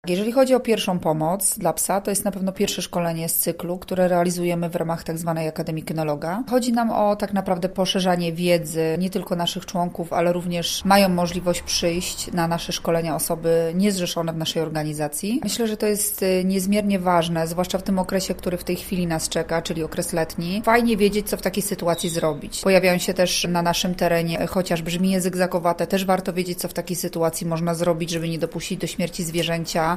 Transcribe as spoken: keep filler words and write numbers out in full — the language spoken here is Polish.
Jeżeli chodzi o pierwszą pomoc dla psa, to jest na pewno pierwsze szkolenie z cyklu, które realizujemy w ramach tak zwanej Akademii Kynologa. Chodzi nam o tak naprawdę poszerzanie wiedzy nie tylko naszych członków, ale również mają możliwość przyjść na nasze szkolenia osoby niezrzeszone w naszej organizacji. Myślę, że to jest niezmiernie ważne, zwłaszcza w tym okresie, który w tej chwili nas czeka, czyli okres letni. Fajnie wiedzieć, co w takiej sytuacji zrobić. Pojawiają się też na naszym terenie, chociaż brzmi język zakowate, też warto wiedzieć, co w takiej sytuacji można zrobić, żeby nie dopuścić do śmierci zwierzęcia.